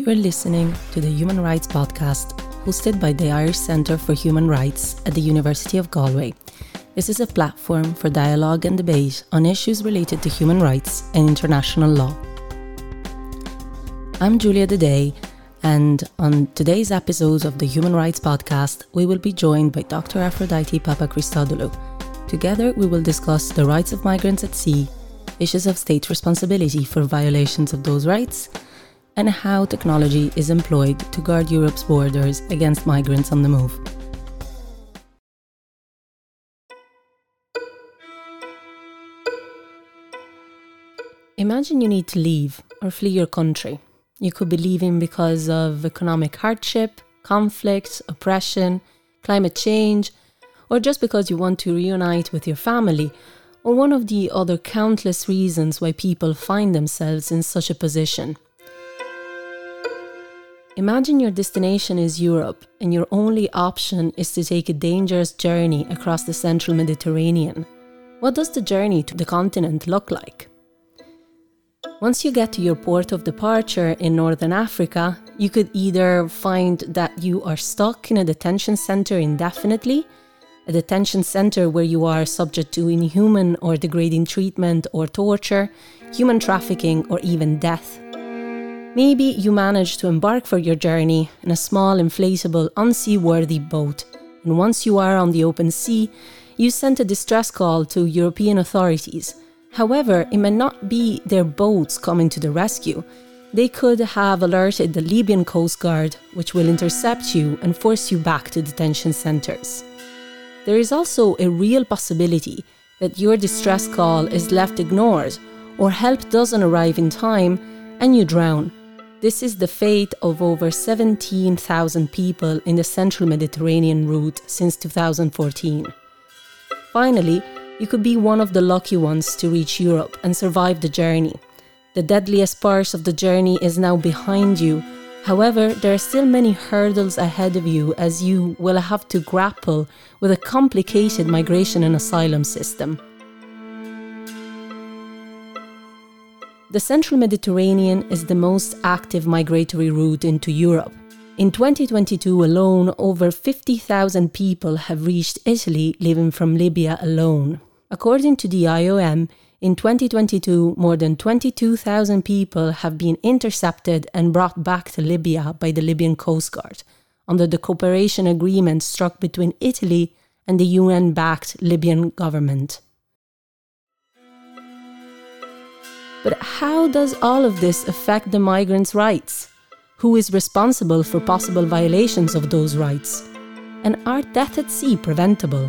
You are listening to the Human Rights Podcast, hosted by the Irish Centre for Human Rights at the University of Galway. This is a platform for dialogue and debate on issues related to human rights and international law. I'm Julia Day, and on today's episode of the Human Rights Podcast, we will be joined by Dr. Aphrodite Papakhristodoulou. Together, we will discuss the rights of migrants at sea, issues of state responsibility for violations of those rights, and how technology is employed to guard Europe's borders against migrants on the move. Imagine you need to leave or flee your country. You could be leaving because of economic hardship, conflict, oppression, climate change, or just because you want to reunite with your family, or one of the other countless reasons why people find themselves in such a position. Imagine your destination is Europe and your only option is to take a dangerous journey across the central Mediterranean. What does the journey to the continent look like? Once you get to your port of departure in Northern Africa, you could either find that you are stuck in a detention centre indefinitely, a detention centre where you are subject to inhuman or degrading treatment or torture, human trafficking or even death. Maybe you manage to embark for your journey in a small, inflatable, unseaworthy boat, and once you are on the open sea, you send a distress call to European authorities. However, it may not be their boats coming to the rescue. They could have alerted the Libyan Coast Guard, which will intercept you and force you back to detention centres. There is also a real possibility that your distress call is left ignored, or help doesn't arrive in time, and you drown. This is the fate of over 17,000 people in the central Mediterranean route since 2014. Finally, you could be one of the lucky ones to reach Europe and survive the journey. The deadliest part of the journey is now behind you. However, there are still many hurdles ahead of you as you will have to grapple with a complicated migration and asylum system. The central Mediterranean is the most active migratory route into Europe. In 2022 alone, over 50,000 people have reached Italy living from Libya alone. According to the IOM, in 2022, more than 22,000 people have been intercepted and brought back to Libya by the Libyan Coast Guard, under the cooperation agreement struck between Italy and the UN-backed Libyan government. But how does all of this affect the migrants' rights? Who is responsible for possible violations of those rights? And are death at sea preventable?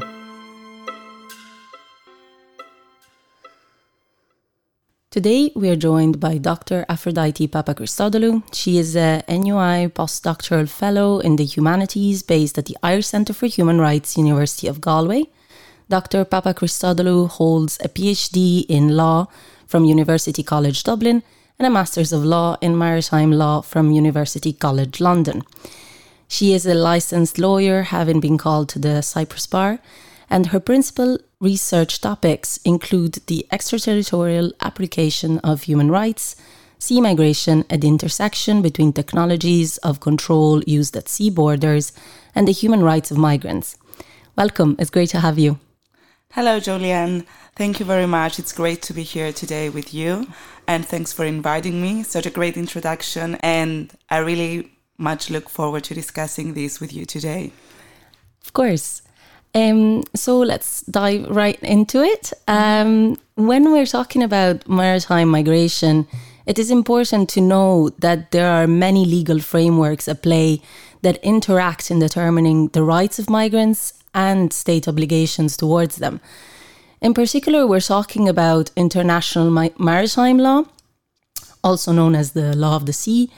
Today we are joined by Dr. Aphrodite Papakhristodoulou. She is a NUI postdoctoral fellow in the humanities based at the Irish Centre for Human Rights, University of Galway. Dr. Papakhristodoulou holds a PhD in law from University College Dublin and a Masters of Law in Maritime Law from University College London. She is a licensed lawyer, having been called to the Cyprus Bar, and her principal research topics include the extraterritorial application of human rights, sea migration at the intersection between technologies of control used at sea borders, and the human rights of migrants. Welcome, it's great to have you. Hello, Julianne. Thank you very much. It's great to be here today with you. And thanks for inviting me. Such a great introduction. And I really much look forward to discussing this with you today. Of course. So let's dive right into it. When we're talking about maritime migration, it is important to know that there are many legal frameworks at play that interact in determining the rights of migrants and state obligations towards them. In particular, we're talking about international maritime law, also known as the law of the sea,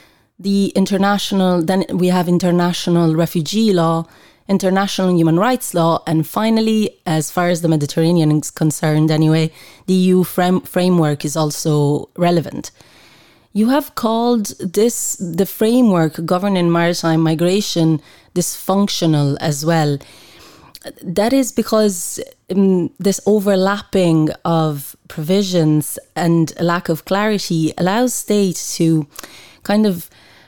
then we have international refugee law, international human rights law, and finally, as far as the Mediterranean is concerned anyway, the EU framework is also relevant. You have called the framework governing maritime migration dysfunctional as well. That is because this overlapping of provisions and a lack of clarity allows states to kind of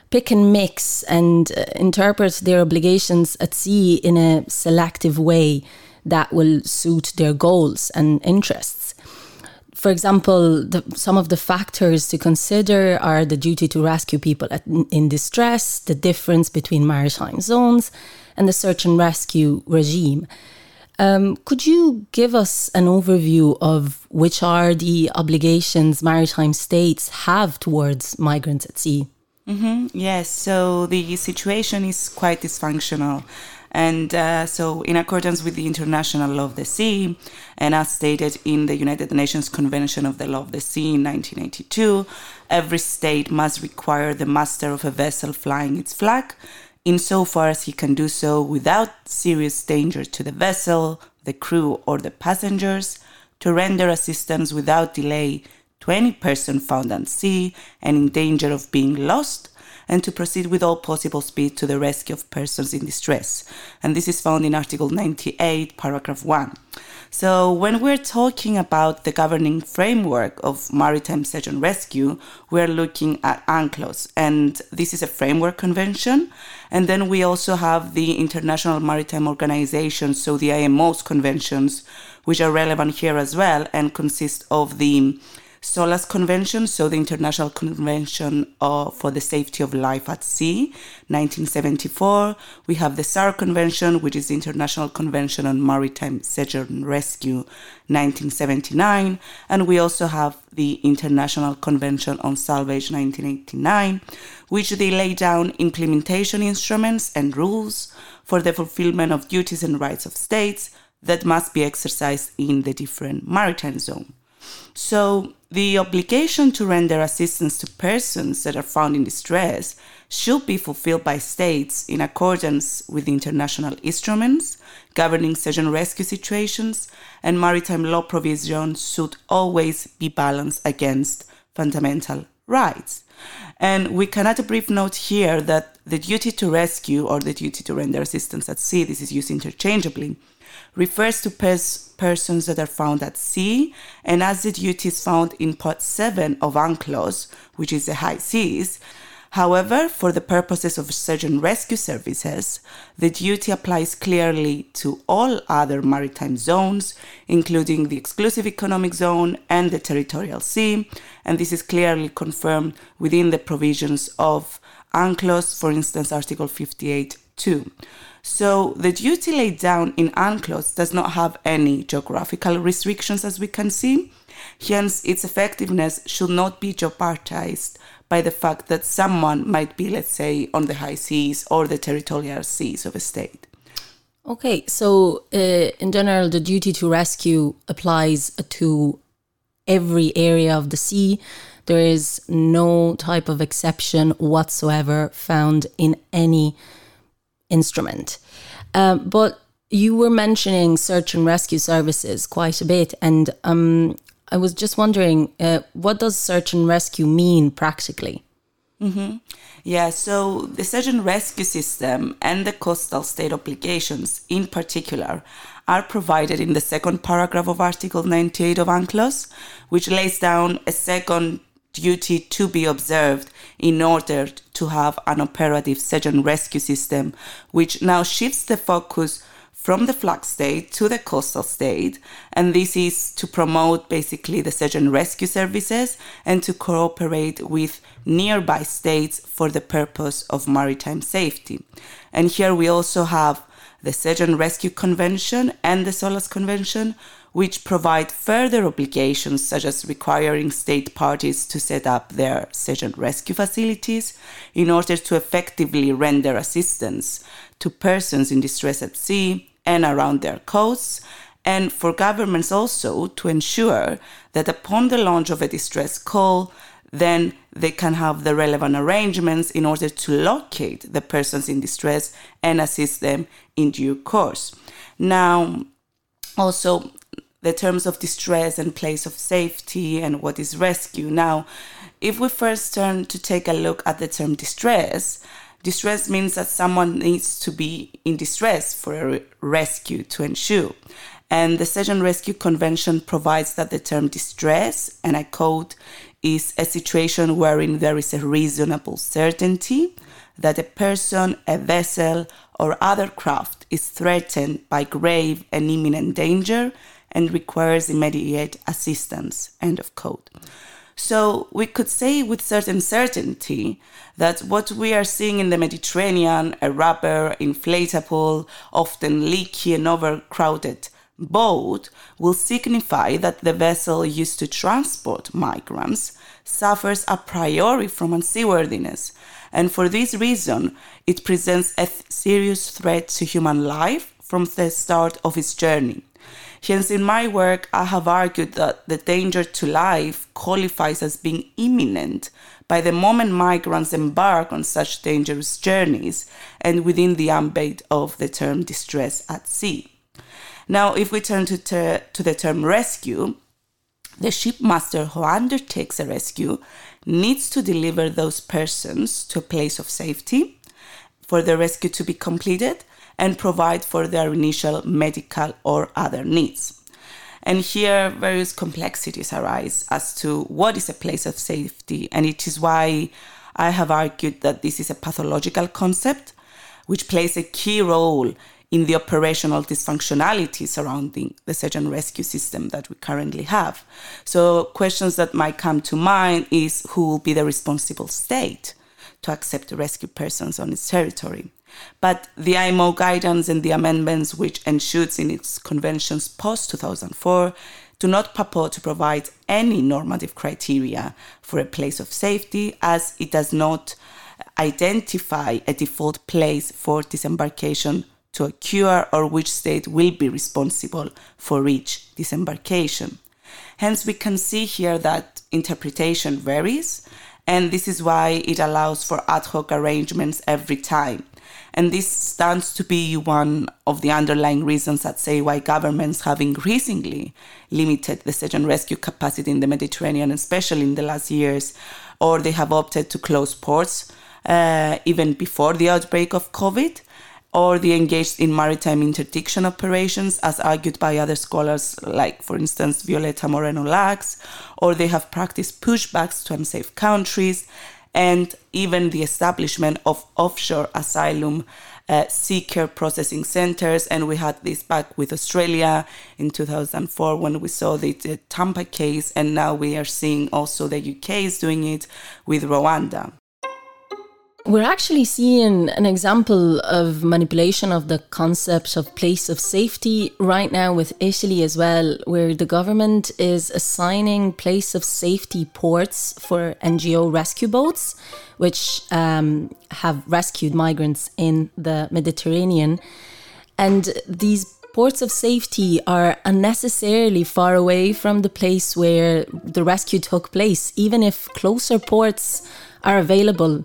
pick and mix and interpret their obligations at sea in a selective way that will suit their goals and interests. For example, some of the factors to consider are the duty to rescue people in distress, the difference between maritime zones, and the search and rescue regime. Could you give us an overview of which are the obligations maritime states have towards migrants at sea? Yes, so the situation is quite dysfunctional. And so in accordance with the International Law of the Sea, and as stated in the United Nations Convention of the Law of the Sea in 1982, every state must require the master of a vessel flying its flag, insofar as he can do so without serious danger to the vessel, the crew, or the passengers, to render assistance without delay to any person found at sea and in danger of being lost, and to proceed with all possible speed to the rescue of persons in distress. And this is found in Article 98, Paragraph 1. So when we're talking about the governing framework of maritime search and rescue, we're looking at UNCLOS, and this is a framework convention. And then we also have the International Maritime Organization, so the IMO's conventions, which are relevant here as well and consist of the SOLAS Convention, so the International Convention for the Safety of Life at Sea, 1974. We have the SAR Convention, which is the International Convention on Maritime Search and Rescue, 1979. And we also have the International Convention on Salvage, 1989, which they lay down implementation instruments and rules for the fulfillment of duties and rights of states that must be exercised in the different maritime zones. So the obligation to render assistance to persons that are found in distress should be fulfilled by states in accordance with international instruments governing search and rescue situations, and maritime law provisions should always be balanced against fundamental rights. And we can add a brief note here that the duty to rescue or the duty to render assistance at sea, this is used interchangeably, refers to persons that are found at sea, and as the duty is found in Part 7 of UNCLOS, which is the high seas. However, for the purposes of search and rescue services, the duty applies clearly to all other maritime zones, including the exclusive economic zone and the territorial sea, and this is clearly confirmed within the provisions of UNCLOS, for instance, Article 58(2). So the duty laid down in UNCLOS does not have any geographical restrictions, as we can see. Hence, its effectiveness should not be jeopardized by the fact that someone might be, let's say, on the high seas or the territorial seas of a state. Okay, so in general, the duty to rescue applies to every area of the sea. There is no type of exception whatsoever found in any instrument. But you were mentioning search and rescue services quite a bit, and I was just wondering, what does search and rescue mean practically? Yeah, so the search and rescue system and the coastal state obligations in particular are provided in the second paragraph of Article 98 of UNCLOS, which lays down a second duty to be observed in order to have an operative search and rescue system, which now shifts the focus from the flag state to the coastal state. And this is to promote basically the search and rescue services and to cooperate with nearby states for the purpose of maritime safety. And here we also have the Search and Rescue Convention and the SOLAS Convention, which provide further obligations such as requiring state parties to set up their search and rescue facilities in order to effectively render assistance to persons in distress at sea and around their coasts, and for governments also to ensure that upon the launch of a distress call, then they can have the relevant arrangements in order to locate the persons in distress and assist them in due course. Now, also, the terms of distress and place of safety and what is rescue. Now, if we first turn to take a look at the term distress, distress means that someone needs to be in distress for a rescue to ensue. And the Search and Rescue Convention provides that the term distress, and I quote, is a situation wherein there is a reasonable certainty that a person, a vessel, or other craft is threatened by grave and imminent danger and requires immediate assistance, end of quote. So we could say with certain certainty that what we are seeing in the Mediterranean, a rubber, inflatable, often leaky and overcrowded boat, will signify that the vessel used to transport migrants suffers a priori from unseaworthiness. And for this reason, it presents a serious threat to human life from the start of its journey. Hence, in my work, I have argued that the danger to life qualifies as being imminent by the moment migrants embark on such dangerous journeys and within the ambit of the term distress at sea. Now, if we turn to the term rescue, the shipmaster who undertakes a rescue needs to deliver those persons to a place of safety for the rescue to be completed and provide for their initial medical or other needs. And here various complexities arise as to what is a place of safety, and it is why I have argued that this is a pathological concept which plays a key role in the operational dysfunctionality surrounding the search and rescue system that we currently have. So questions that might come to mind is who will be the responsible state to accept rescue persons on its territory. But the IMO guidance and the amendments which ensued in its conventions post-2004 do not purport to provide any normative criteria for a place of safety, as it does not identify a default place for disembarkation to occur or which state will be responsible for each disembarkation. Hence, we can see here that interpretation varies, and this is why it allows for ad hoc arrangements every time. And this stands to be one of the underlying reasons that say why governments have increasingly limited the search and rescue capacity in the Mediterranean, especially in the last years, or they have opted to close ports even before the outbreak of COVID, or they engaged in maritime interdiction operations, as argued by other scholars, like, for instance, Violeta Moreno-Lax, or they have practiced pushbacks to unsafe countries, and even the establishment of offshore asylum seeker processing centers. And we had this back with Australia in 2004 when we saw the Tampa case, and now we are seeing also the UK is doing it with Rwanda. We're actually seeing an example of manipulation of the concept of place of safety right now with Italy as well, where the government is assigning place of safety ports for NGO rescue boats, which have rescued migrants in the Mediterranean. And these ports of safety are unnecessarily far away from the place where the rescue took place, even if closer ports are available.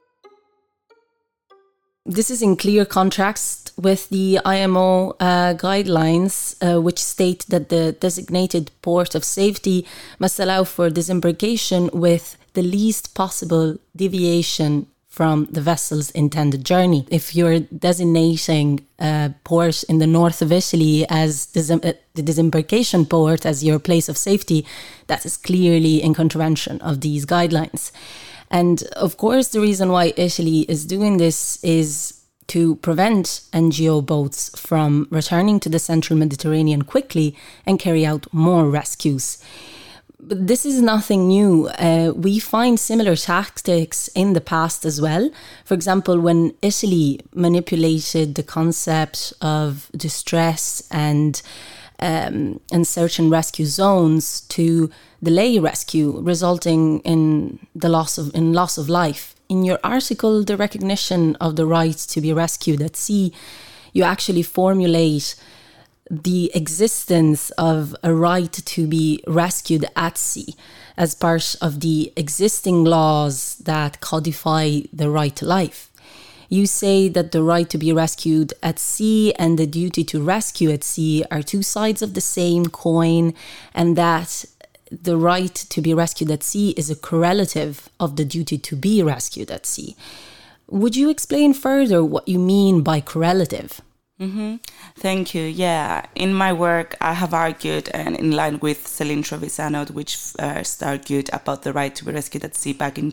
This is in clear contrast with the IMO guidelines, which state that the designated port of safety must allow for disembarkation with the least possible deviation from the vessel's intended journey. If you're designating a port in the north of Italy as the disembarkation port as your place of safety, that is clearly in contravention of these guidelines. And of course, the reason why Italy is doing this is to prevent NGO boats from returning to the central Mediterranean quickly and carry out more rescues. But this is nothing new. We find similar tactics in the past as well. For example, when Italy manipulated the concept of distress and search and rescue zones to delay rescue, resulting in loss of life. In your article, The Recognition of the Right to be Rescued at Sea, you actually formulate the existence of a right to be rescued at sea as part of the existing laws that codify the right to life. You say that the right to be rescued at sea and the duty to rescue at sea are two sides of the same coin, and that the right to be rescued at sea is a correlative of the duty to be rescued at sea. Would you explain further what you mean by correlative? Thank you. Yeah, in my work, I have argued, and in line with Céline Trevisanot, which first argued about the right to be rescued at sea back in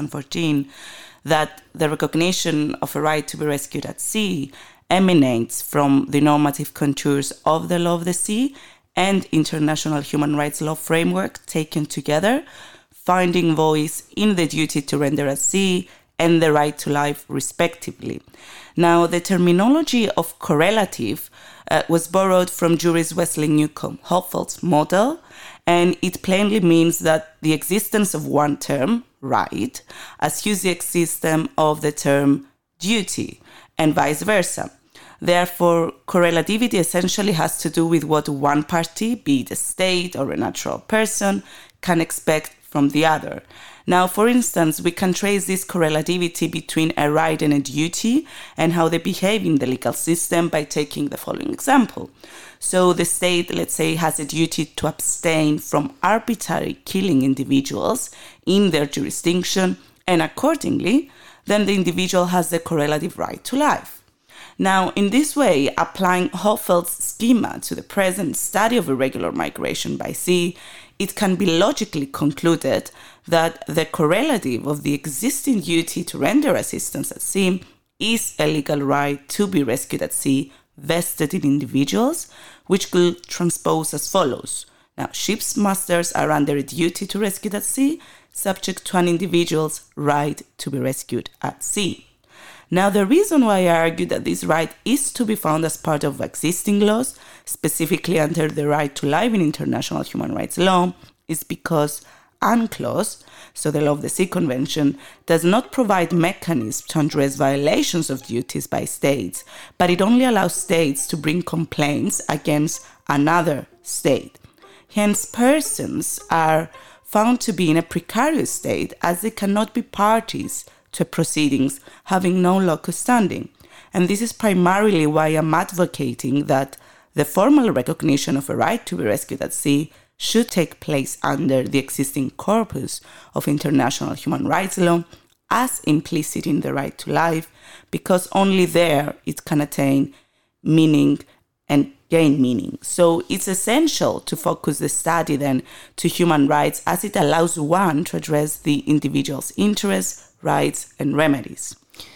2014, that the recognition of a right to be rescued at sea emanates from the normative contours of the law of the sea and international human rights law framework taken together, finding voice in the duty to render at sea and the right to life, respectively. Now, the terminology of correlative was borrowed from jurist Wesley Newcomb Hoffeld's model, and it plainly means that the existence of one term, right, assumes the existence of the term duty, and vice versa. Therefore, correlativity essentially has to do with what one party, be it a state or a natural person, can expect from the other. Now, for instance, we can trace this correlativity between a right and a duty and how they behave in the legal system by taking the following example. So the state, let's say, has a duty to abstain from arbitrarily killing individuals in their jurisdiction, and accordingly, then the individual has the correlative right to life. Now, in this way, applying Hoffeld's schema to the present study of irregular migration by sea, it can be logically concluded that the correlative of the existing duty to render assistance at sea is a legal right to be rescued at sea vested in individuals, which could transpose as follows. Now, ship's masters are under a duty to rescue at sea, subject to an individual's right to be rescued at sea. Now, the reason why I argue that this right is to be found as part of existing laws, specifically under the right to life in international human rights law, is because UNCLOS, so the Law of the Sea Convention, does not provide mechanisms to address violations of duties by states, but it only allows states to bring complaints against another state. Hence, persons are found to be in a precarious state as they cannot be parties to proceedings having no locus standi. And this is primarily why I'm advocating that the formal recognition of a right to be rescued at sea should take place under the existing corpus of international human rights law as implicit in the right to life, because only there it can attain meaning and gain meaning. So it's essential to focus the study then to human rights, as it allows one to address the individual's interests, rights, and remedies.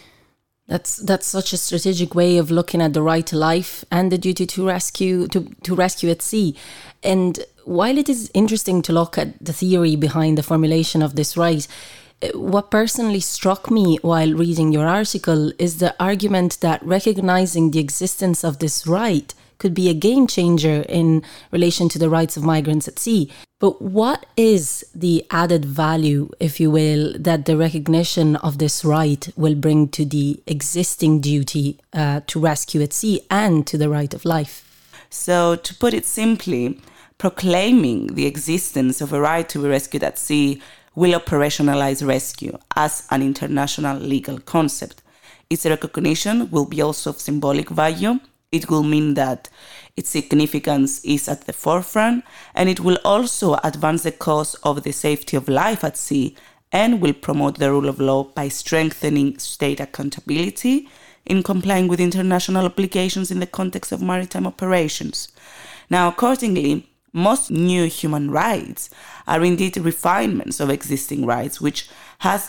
That's such a strategic way of looking at the right to life and the duty to rescue at sea. And while it is interesting to look at the theory behind the formulation of this right, what personally struck me while reading your article is the argument that recognizing the existence of this right could be a game changer in relation to the rights of migrants at sea. But what is the added value, if you will, that the recognition of this right will bring to the existing duty to rescue at sea and to the right of life? So, to put it simply, proclaiming the existence of a right to be rescued at sea will operationalize rescue as an international legal concept. Its recognition will be also of symbolic value. It will mean that its significance is at the forefront, and it will also advance the cause of the safety of life at sea and will promote the rule of law by strengthening state accountability in complying with international obligations in the context of maritime operations. Now, accordingly, most new human rights are indeed refinements of existing rights, which have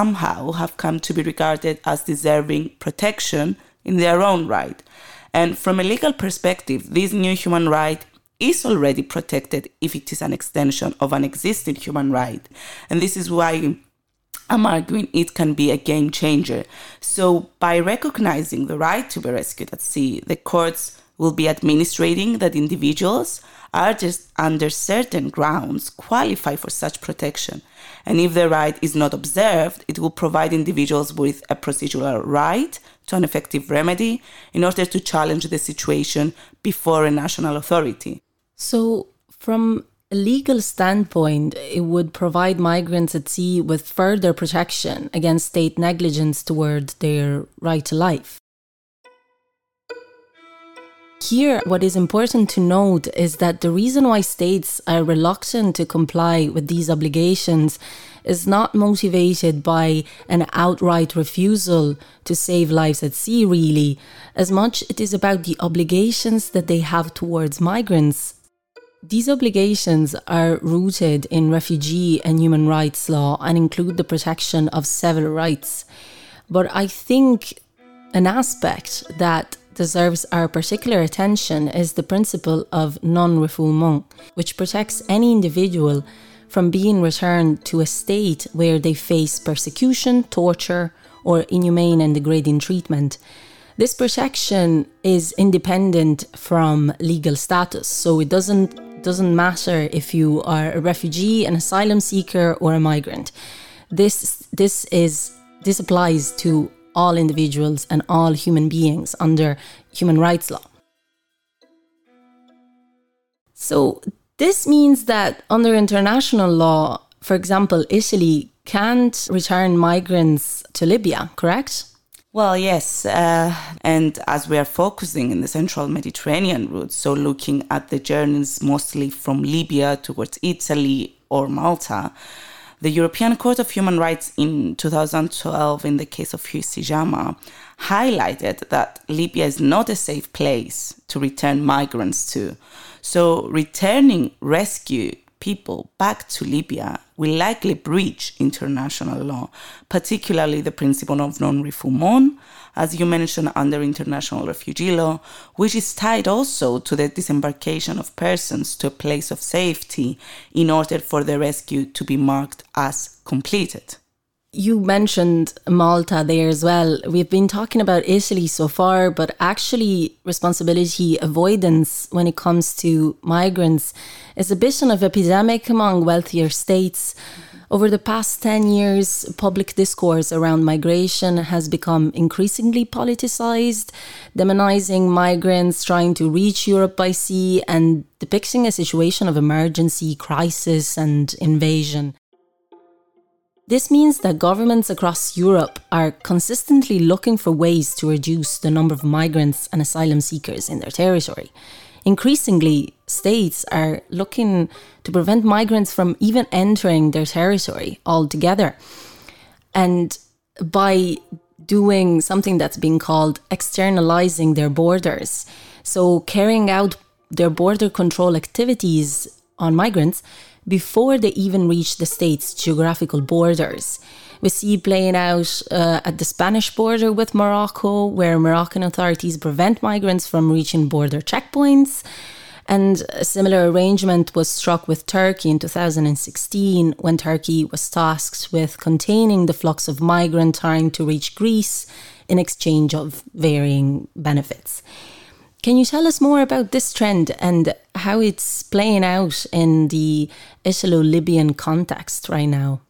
come to be regarded as deserving protection in their own right. And from a legal perspective, this new human right is already protected if it is an extension of an existing human right. And this is why I'm arguing it can be a game changer. So by recognizing the right to be rescued at sea, the courts will be administrating that individuals are just under certain grounds qualify for such protection. And if the right is not observed, it will provide individuals with a procedural right to an effective remedy in order to challenge the situation before a national authority. So from a legal standpoint, it would provide migrants at sea with further protection against state negligence toward their right to life. Here, what is important to note is that the reason why states are reluctant to comply with these obligations is not motivated by an outright refusal to save lives at sea, really, as much it is about the obligations that they have towards migrants. These obligations are rooted in refugee and human rights law and include the protection of several rights. But I think an aspect that deserves our particular attention is the principle of non-refoulement, which protects any individual from being returned to a state where they face persecution, torture, or inhumane and degrading treatment. This protection is independent from legal status, so it doesn't matter if you are a refugee, an asylum seeker, or a migrant. This applies to all individuals and all human beings under human rights law. So this means that under international law, for example, Italy can't return migrants to Libya, correct? Well, yes. And as we are focusing in the central Mediterranean route, so looking at the journeys mostly from Libya towards Italy or Malta, the European Court of Human Rights in 2012, in the case of Hussijama, highlighted that Libya is not a safe place to return migrants to. So returning rescued people back to Libya will likely breach international law, particularly the principle of non-refoulement, as you mentioned, under international refugee law, which is tied also to the disembarkation of persons to a place of safety in order for the rescue to be marked as completed. You mentioned Malta there as well. We've been talking about Italy so far, but actually responsibility avoidance when it comes to migrants is a bit of an epidemic among wealthier states. Over the past 10 years, public discourse around migration has become increasingly politicized, demonizing migrants trying to reach Europe by sea and depicting a situation of emergency, crisis and invasion. This means that governments across Europe are consistently looking for ways to reduce the number of migrants and asylum seekers in their territory. Increasingly, states are looking to prevent migrants from even entering their territory altogether. And by doing something that's being called externalizing their borders, so carrying out their border control activities on migrants before they even reach the state's geographical borders. We see playing out at the Spanish border with Morocco, where Moroccan authorities prevent migrants from reaching border checkpoints. And a similar arrangement was struck with Turkey in 2016, when Turkey was tasked with containing the flux of migrants trying to reach Greece in exchange of varying benefits. Can you tell us more about this trend and how it's playing out in the Italo-Libyan context right now?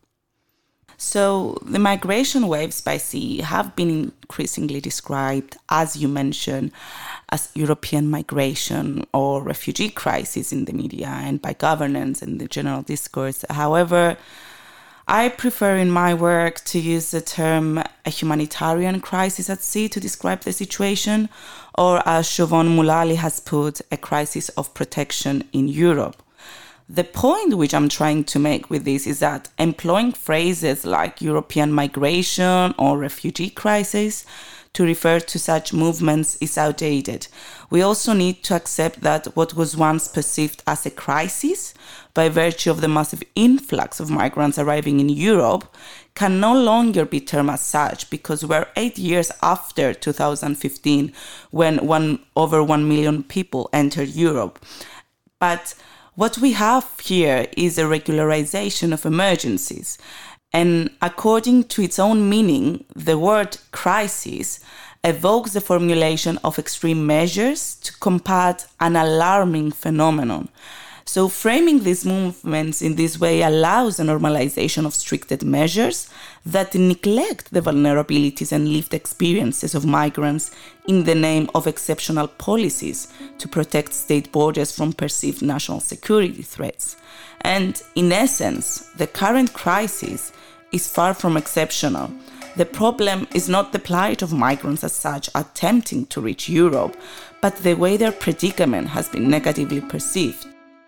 So the migration waves by sea have been increasingly described, as you mentioned, as European migration or refugee crisis in the media and by governance and the general discourse. However, I prefer in my work to use the term a humanitarian crisis at sea to describe the situation, or as Siobhan Mulally has put, a crisis of protection in Europe. The point which I'm trying to make with this is that employing phrases like European migration or refugee crisis to refer to such movements is outdated. We also need to accept that what was once perceived as a crisis, by virtue of the massive influx of migrants arriving in Europe, can no longer be termed as such, because we're 8 years after 2015, when over 1 million people entered Europe. But what we have here is a regularization of emergencies. And according to its own meaning, the word crisis evokes the formulation of extreme measures to combat an alarming phenomenon. So framing these movements in this way allows a normalization of stricter measures that neglect the vulnerabilities and lived experiences of migrants in the name of exceptional policies to protect state borders from perceived national security threats. And in essence, the current crisis is far from exceptional. The problem is not the plight of migrants as such attempting to reach Europe, but the way their predicament has been negatively perceived.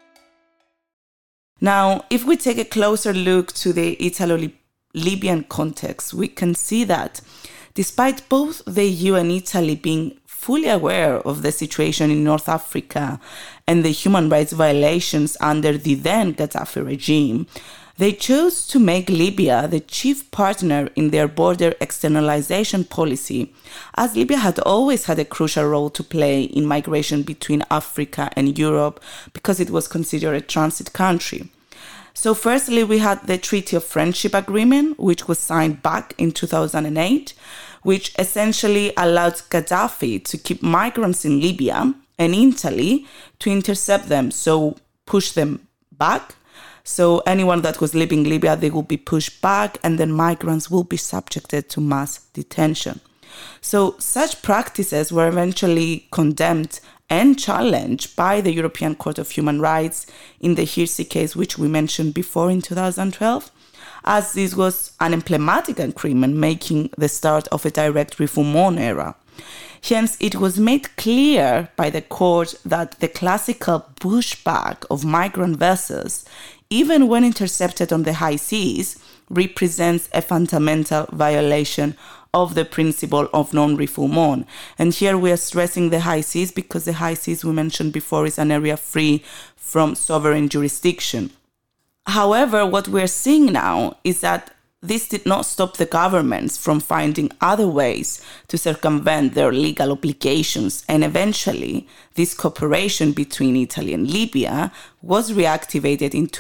Now, if we take a closer look to the Italo-Libyan context, we can see that despite both the EU and Italy being fully aware of the situation in North Africa and the human rights violations under the then Gaddafi regime, they chose to make Libya the chief partner in their border externalization policy, as Libya had always had a crucial role to play in migration between Africa and Europe because it was considered a transit country. So firstly, we had the Treaty of Friendship Agreement, which was signed back in 2008, which essentially allowed Gaddafi to keep migrants in Libya and Italy to intercept them, so push them back. So anyone that was leaving Libya, they will be pushed back, and then migrants will be subjected to mass detention. So such practices were eventually condemned and challenged by the European Court of Human Rights in the Hirsi case, which we mentioned before in 2012, as this was an emblematic agreement marking the start of a direct refoulement era. Hence, it was made clear by the court that the classical pushback of migrant vessels, even when intercepted on the high seas, represents a fundamental violation of the principle of non-refoulement. And here we are stressing the high seas because the high seas we mentioned before is an area free from sovereign jurisdiction. However, what we're seeing now is that this did not stop the governments from finding other ways to circumvent their legal obligations, and eventually this cooperation between Italy and Libya was reactivated in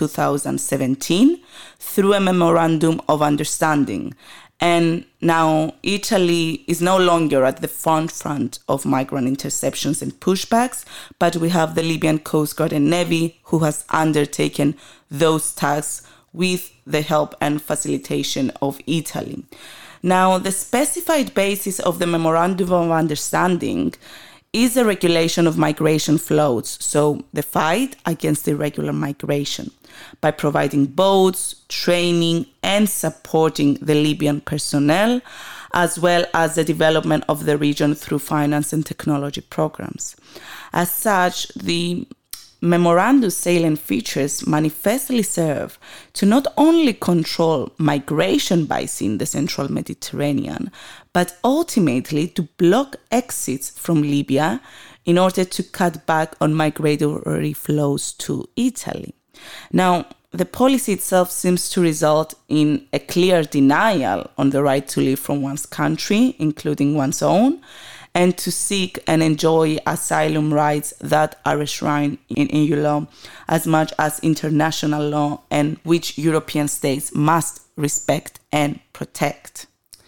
2017 through a memorandum of understanding. And now Italy is no longer at the front of migrant interceptions and pushbacks, but we have the Libyan Coast Guard and Navy who has undertaken those tasks with the help and facilitation of Italy. Now, the specified basis of the Memorandum of Understanding is a regulation of migration flows, so the fight against irregular migration, by providing boats, training, and supporting the Libyan personnel, as well as the development of the region through finance and technology programs. As such, the Memorandum's salient features manifestly serve to not only control migration by sea in the central Mediterranean, but ultimately to block exits from Libya in order to cut back on migratory flows to Italy. Now, the policy itself seems to result in a clear denial on the right to leave from one's country, including one's own, and to seek and enjoy asylum rights that are enshrined in EU law as much as international law, and which European states must respect and protect.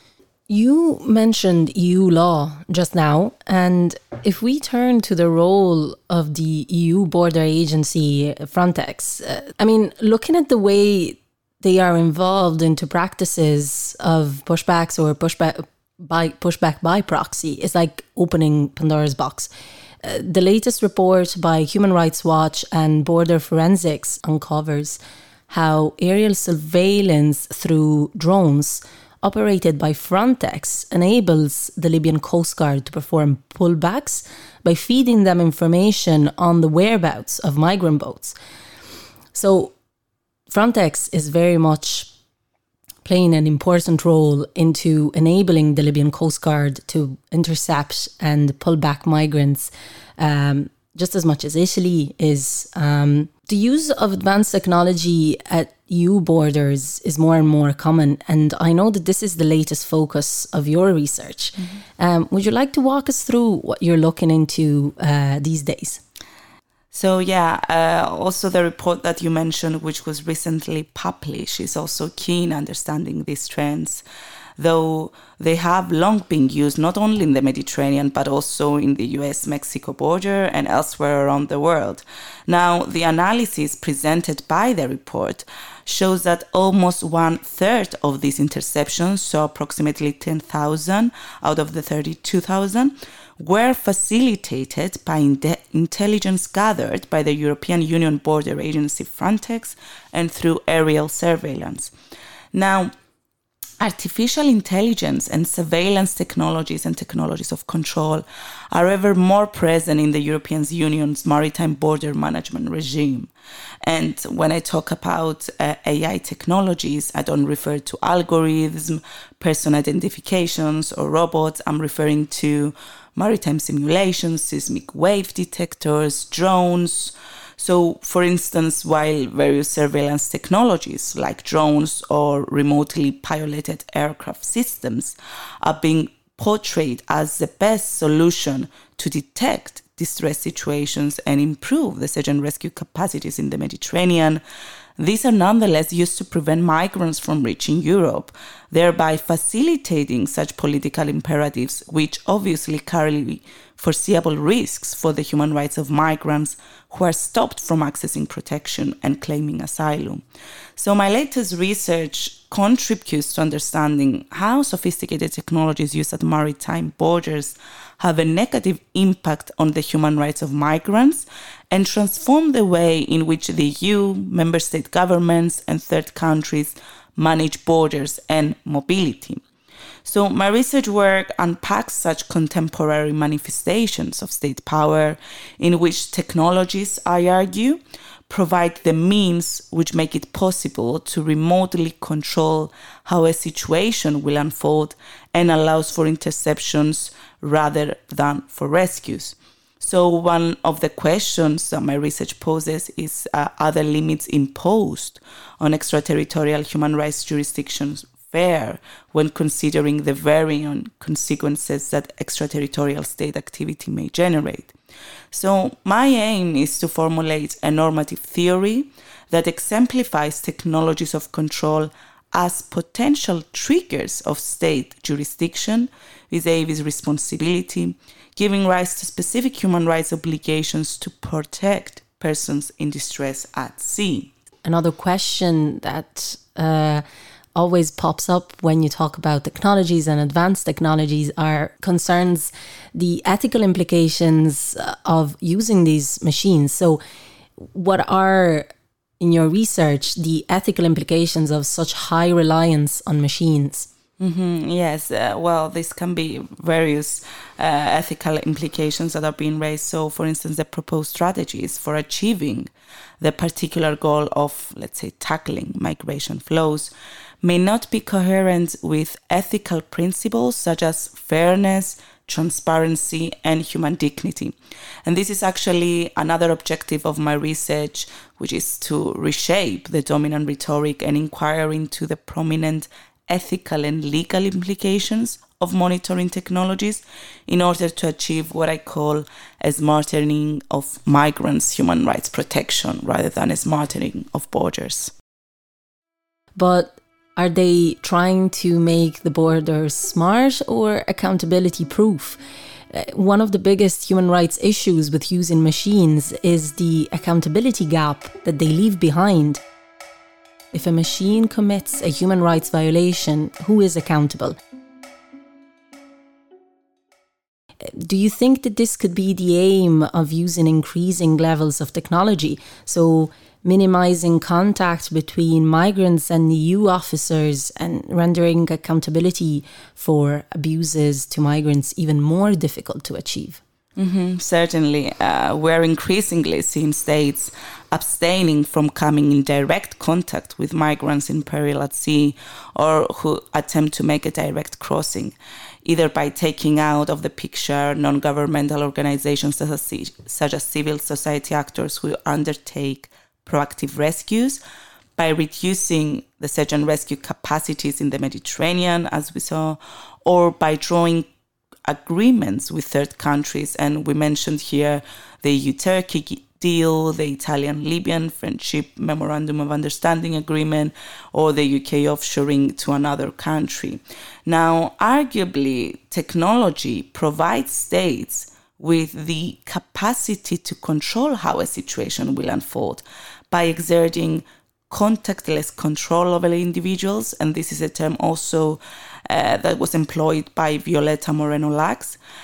You mentioned EU law just now, and if we turn to the role of the EU border agency Frontex, looking at the way they are involved into practices of pushbacks or pushback by proxy is like opening Pandora's box. The latest report by Human Rights Watch and Border Forensics uncovers how aerial surveillance through drones operated by Frontex enables the Libyan Coast Guard to perform pullbacks by feeding them information on the whereabouts of migrant boats. So Frontex is very much playing an important role into enabling the Libyan Coast Guard to intercept and pull back migrants just as much as Italy is. The use of advanced technology at EU borders is more and more common, and I know that this is the latest focus of your research. Mm-hmm. Would you like to walk us through what you're looking into these days? So also the report that you mentioned, which was recently published, is also key in understanding these trends, though they have long been used not only in the Mediterranean, but also in the US-Mexico border and elsewhere around the world. Now, the analysis presented by the report shows that almost 1/3 of these interceptions, so approximately 10,000 out of the 32,000, were facilitated by intelligence gathered by the European Union Border Agency Frontex and through aerial surveillance. Now, artificial intelligence and surveillance technologies and technologies of control are ever more present in the European Union's maritime border management regime. And when I talk about AI technologies, I don't refer to algorithms, person identifications, or robots. I'm referring to maritime simulations, seismic wave detectors, drones. So, for instance, while various surveillance technologies like drones or remotely piloted aircraft systems are being portrayed as the best solution to detect distress situations and improve the search and rescue capacities in the Mediterranean, these are nonetheless used to prevent migrants from reaching Europe, thereby facilitating such political imperatives, which obviously carry foreseeable risks for the human rights of migrants who are stopped from accessing protection and claiming asylum. So my latest research contributes to understanding how sophisticated technologies used at maritime borders have a negative impact on the human rights of migrants and transform the way in which the EU, member state governments, and third countries manage borders and mobility. So my research work unpacks such contemporary manifestations of state power in which technologies, I argue, provide the means which make it possible to remotely control how a situation will unfold and allows for interceptions rather than for rescues. So one of the questions that my research poses is, are the limits imposed on extraterritorial human rights jurisdictions fair when considering the varying consequences that extraterritorial state activity may generate? So my aim is to formulate a normative theory that exemplifies technologies of control as potential triggers of state jurisdiction vis-a-vis responsibility, giving rise to specific human rights obligations to protect persons in distress at sea. Another question that always pops up when you talk about technologies and advanced technologies concerns the ethical implications of using these machines. So what are, in your research, the ethical implications of such high reliance on machines? Yes, well, this can be various ethical implications that are being raised. So, for instance, the proposed strategies for achieving the particular goal of, let's say, tackling migration flows may not be coherent with ethical principles such as fairness, transparency, and human dignity. And this is actually another objective of my research, which is to reshape the dominant rhetoric and inquire into the prominent ethical and legal implications of monitoring technologies in order to achieve what I call a smartening of migrants' human rights protection rather than a smartening of borders. But are they trying to make the borders smart or accountability proof? One of the biggest human rights issues with using machines is the accountability gap that they leave behind. If a machine commits a human rights violation, who is accountable? Do you think that this could be the aim of using increasing levels of technology? So minimizing contact between migrants and EU officers and rendering accountability for abuses to migrants even more difficult to achieve? Certainly. We're increasingly seeing states abstaining from coming in direct contact with migrants in peril at sea or who attempt to make a direct crossing, either by taking out of the picture non-governmental organizations such as civil society actors who undertake proactive rescues, by reducing the search and rescue capacities in the Mediterranean, as we saw, or by drawing agreements with third countries. And we mentioned here the EU-Turkey deal, the Italian-Libyan Friendship Memorandum of Understanding Agreement, or the UK offshoring to another country. Now, arguably, technology provides states with the capacity to control how a situation will unfold by exerting contactless control over individuals, and this is a term also that was employed by Violeta Moreno-Lax.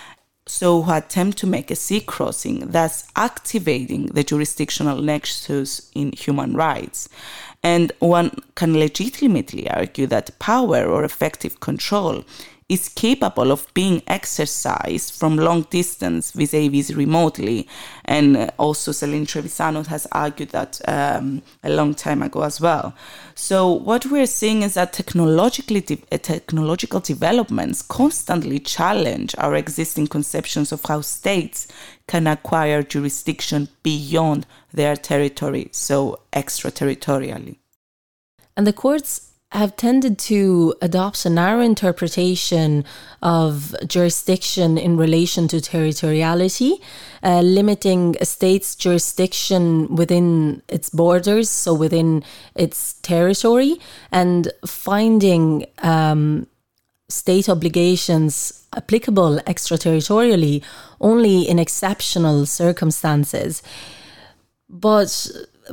so who attempt to make a sea crossing, thus activating the jurisdictional nexus in human rights. And one can legitimately argue that power or effective control is capable of being exercised from long distance vis-a-vis remotely. And also Céline Trevisan has argued that a long time ago as well. So what we're seeing is that technological developments constantly challenge our existing conceptions of how states can acquire jurisdiction beyond their territory, so extraterritorially. And the courts have tended to adopt a narrow interpretation of jurisdiction in relation to territoriality, limiting a state's jurisdiction within its borders, so within its territory, and finding state obligations applicable extraterritorially only in exceptional circumstances. But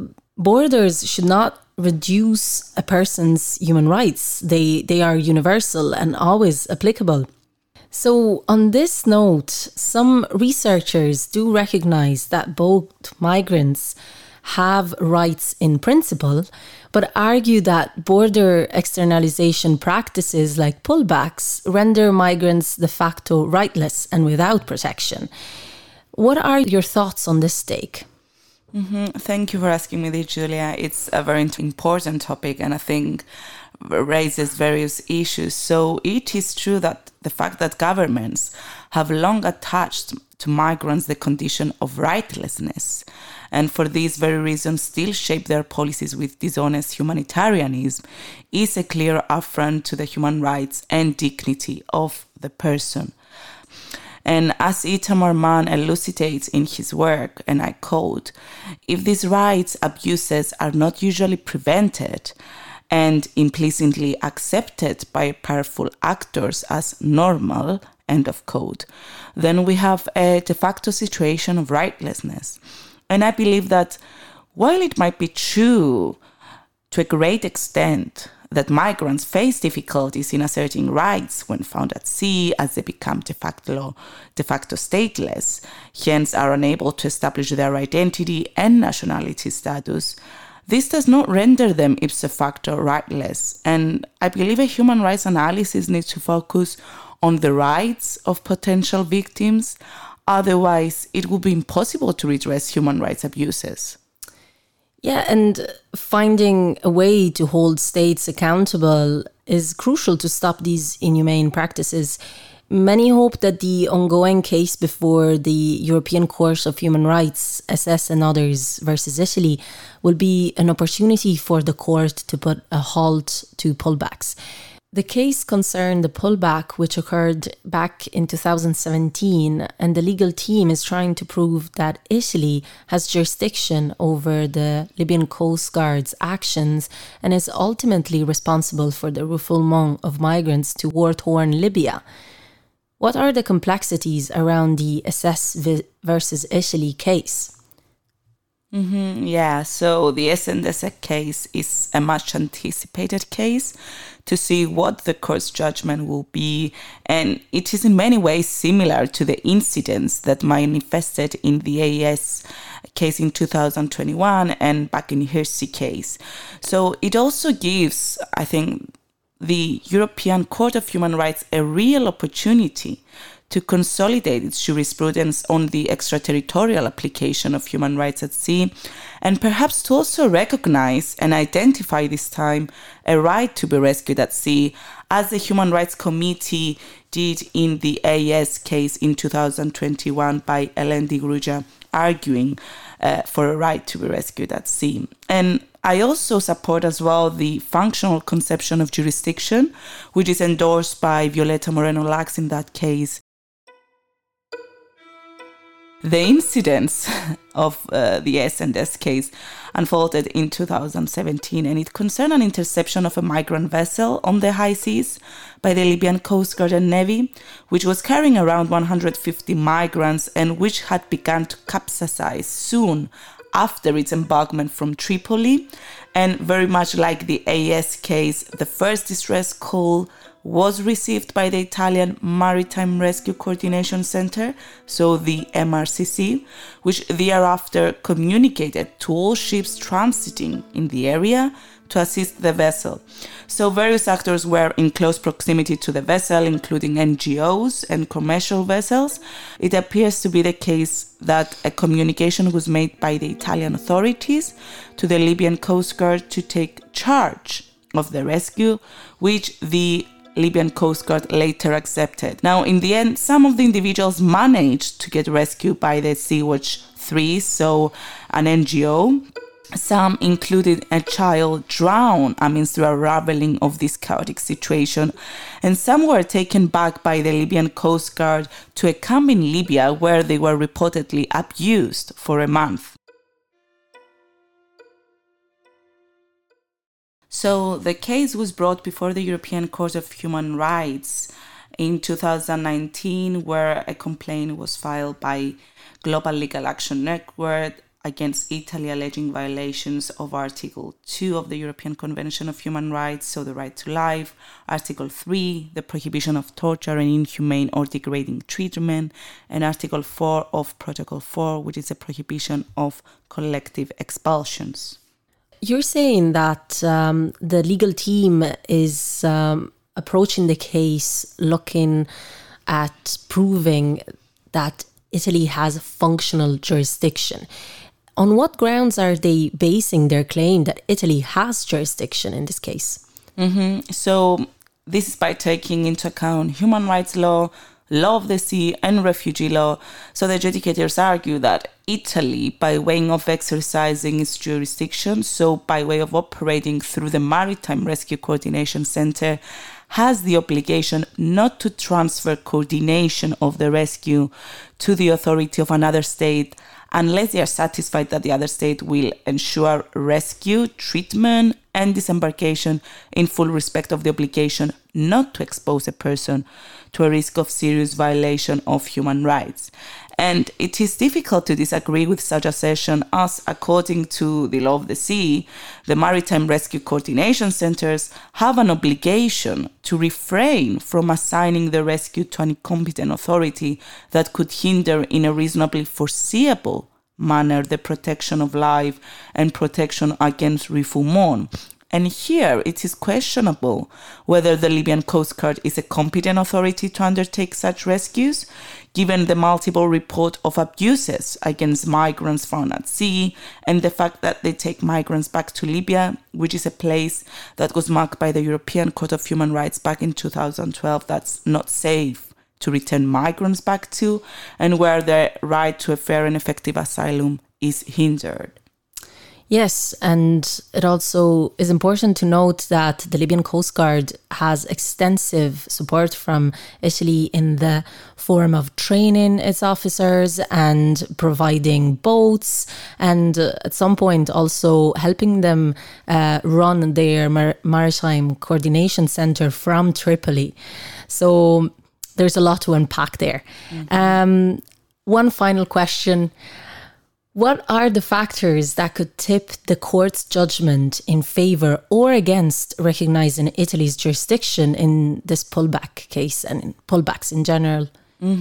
borders should not reduce a person's human rights. They are universal and always applicable. So on this note, some researchers do recognize that both migrants have rights in principle, but argue that border externalization practices like pullbacks render migrants de facto rightless and without protection. What are your thoughts on this take? Thank you for asking me this, Julia. It's a very important topic and I think raises various issues. So it is true that the fact that governments have long attached to migrants the condition of rightlessness, and for this very reason still shape their policies with dishonest humanitarianism, is a clear affront to the human rights and dignity of the person. And as Itamar Mann elucidates in his work, and I quote, if these rights abuses are not usually prevented and implicitly accepted by powerful actors as normal, end of quote, then we have a de facto situation of rightlessness. And I believe that while it might be true to a great extent that migrants face difficulties in asserting rights when found at sea as they become de facto stateless, hence are unable to establish their identity and nationality status, this does not render them ipso facto rightless. And I believe a human rights analysis needs to focus on the rights of potential victims. Otherwise, it would be impossible to redress human rights abuses. Yeah, and finding a way to hold states accountable is crucial to stop these inhumane practices. Many hope that the ongoing case before the European Court of Human Rights, SS and others versus Italy, will be an opportunity for the court to put a halt to pullbacks. The case concerned the pullback which occurred back in 2017, and the legal team is trying to prove that Italy has jurisdiction over the Libyan Coast Guard's actions and is ultimately responsible for the refoulement of migrants to war-torn Libya. What are the complexities around the SS versus Italy case? Yeah, so the S&S case is a much anticipated case to see what the court's judgment will be, and it is in many ways similar to the incidents that manifested in the AES case in 2021 and back in Hirsi case. So it also gives, I think, the European Court of Human Rights a real opportunity to consolidate its jurisprudence on the extraterritorial application of human rights at sea, and perhaps to also recognize and identify this time a right to be rescued at sea, as the Human Rights Committee did in the AES case in 2021 by Hélène Di Grugia, arguing for a right to be rescued at sea. And I also support as well the functional conception of jurisdiction, which is endorsed by Violeta Moreno-Lax in that case. The incidents of the S&S case unfolded in 2017, and it concerned an interception of a migrant vessel on the high seas by the Libyan Coast Guard and Navy, which was carrying around 150 migrants and which had begun to capsize soon after its embarkment from Tripoli. And very much like the AES case, the first distress call was received by the Italian Maritime Rescue Coordination Center, so the MRCC, which thereafter communicated to all ships transiting in the area to assist the vessel. So various actors were in close proximity to the vessel, including NGOs and commercial vessels. It appears to be the case that a communication was made by the Italian authorities to the Libyan Coast Guard to take charge of the rescue, which the Libyan Coast Guard later accepted. Now, in the end, some of the individuals managed to get rescued by the Sea-Watch 3, so an NGO. Some included a child drowned amidst the unraveling of this chaotic situation, and some were taken back by the Libyan Coast Guard to a camp in Libya where they were reportedly abused for a month. So the case was brought before the European Court of Human Rights in 2019, where a complaint was filed by Global Legal Action Network against Italy, alleging violations of Article 2 of the European Convention of Human Rights, so the right to life, Article 3, the prohibition of torture and inhumane or degrading treatment, and Article 4 of Protocol 4, which is a prohibition of collective expulsions. You're saying that the legal team is approaching the case looking at proving that Italy has functional jurisdiction. On what grounds are they basing their claim that Italy has jurisdiction in this case? So this is by taking into account human rights law, law of the sea, and refugee law. So the adjudicators argue that Italy, by way of exercising its jurisdiction, so by way of operating through the Maritime Rescue Coordination Center, has the obligation not to transfer coordination of the rescue to the authority of another state unless they are satisfied that the other state will ensure rescue, treatment, and disembarkation in full respect of the obligation not to expose a person to a risk of serious violation of human rights. And it is difficult to disagree with such assertion as, according to the law of the sea, the Maritime Rescue Coordination Centers have an obligation to refrain from assigning the rescue to an incompetent authority that could hinder in a reasonably foreseeable manner the protection of life and protection against refoulement. And here it is questionable whether the Libyan Coast Guard is a competent authority to undertake such rescues, given the multiple report of abuses against migrants found at sea and the fact that they take migrants back to Libya, which is a place that was marked by the European Court of Human Rights back in 2012 that's not safe to return migrants back to, and where their right to a fair and effective asylum is hindered. Yes, and it also is important to note that the Libyan Coast Guard has extensive support from Italy in the form of training its officers and providing boats, and at some point also helping them run their maritime coordination center from Tripoli. So there's a lot to unpack there. One final question. What are the factors that could tip the court's judgment in favour or against recognising Italy's jurisdiction in this pullback case and in pullbacks in general?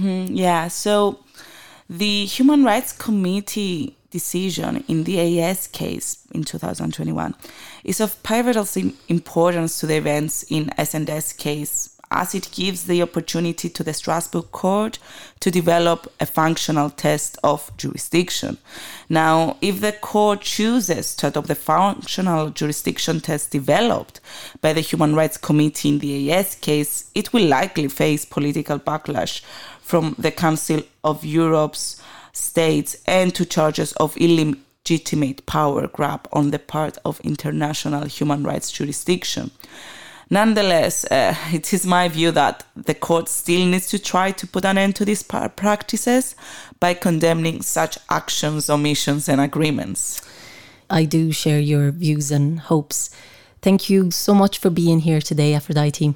So the Human Rights Committee decision in the AS case in 2021 is of pivotal importance to the events in S&S case, as it gives the opportunity to the Strasbourg Court to develop a functional test of jurisdiction. Now, if the court chooses to adopt the functional jurisdiction test developed by the Human Rights Committee in the AS case, it will likely face political backlash from the Council of Europe's states and to charges of illegitimate power grab on the part of international human rights jurisdiction. Nonetheless, it is my view that the court still needs to try to put an end to these practices by condemning such actions, omissions, and agreements. I do share your views and hopes. Thank you so much for being here today, Aphrodite.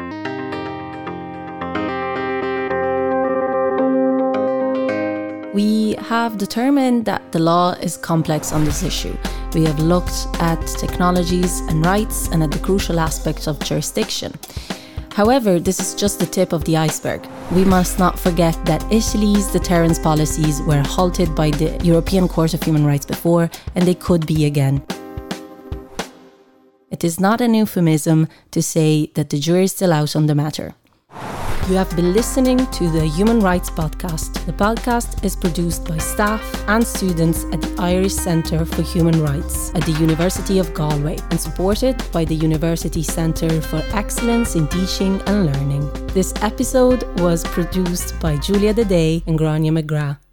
We have determined that the law is complex on this issue. We have looked at technologies and rights and at the crucial aspects of jurisdiction. However, this is just the tip of the iceberg. We must not forget that Italy's deterrence policies were halted by the European Court of Human Rights before, and they could be again. It is not an euphemism to say that the jury is still out on the matter. You have been listening to the Human Rights Podcast. The podcast is produced by staff and students at the Irish Centre for Human Rights at the University of Galway and supported by the University Centre for Excellence in Teaching and Learning. This episode was produced by Julia Day and Grania McGrath.